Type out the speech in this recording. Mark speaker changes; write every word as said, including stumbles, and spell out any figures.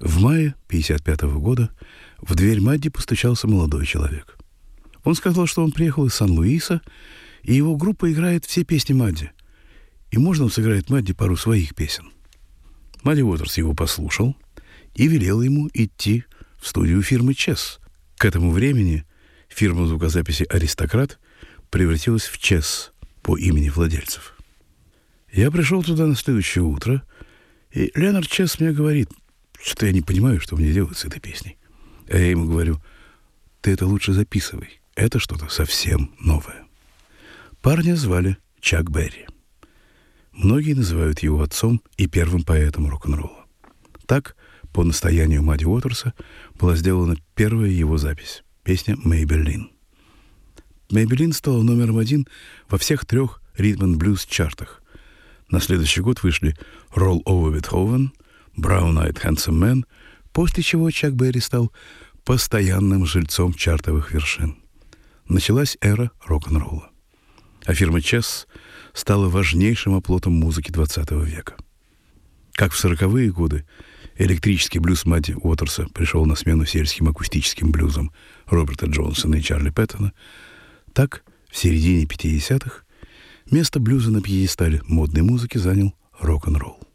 Speaker 1: В мае пятьдесят пятого года в дверь Мадди постучался молодой человек. Он сказал, что он приехал из Сан-Луиса, и его группа играет все песни Мадди. И можно он сыграет Мадди пару своих песен. Мадди Уотерс его послушал и велел ему идти в студию фирмы Чес. К этому времени фирма звукозаписи «Аристократ» превратилась в Чес по имени владельцев. Я пришел туда на следующее утро, и Леонард Чес мне говорит, что я не понимаю, что мне делать с этой песней. А я ему говорю, ты это лучше записывай, это что-то совсем новое. Парня звали Чак Берри. Многие называют его отцом и первым поэтом рок-н-ролла. Так, по настоянию Мадди Уотерса, была сделана первая его запись, песня «Maybelline». «Maybelline» стала номером один во всех трех ритм-н-блюз-чартах. На следующий год вышли «Roll Over Beethoven», «Brown-Eyed Handsome Man», после чего Чак Берри стал постоянным жильцом чартовых вершин. Началась эра рок-н-ролла. А фирма Чес стала важнейшим оплотом музыки двадцатого века. Как в сороковые годы электрический блюз Мадди Уотерса пришел на смену сельским акустическим блюзам Роберта Джонсона и Чарли Пэттона, так в середине пятидесятых место блюза на пьедестале модной музыки занял рок-н-ролл.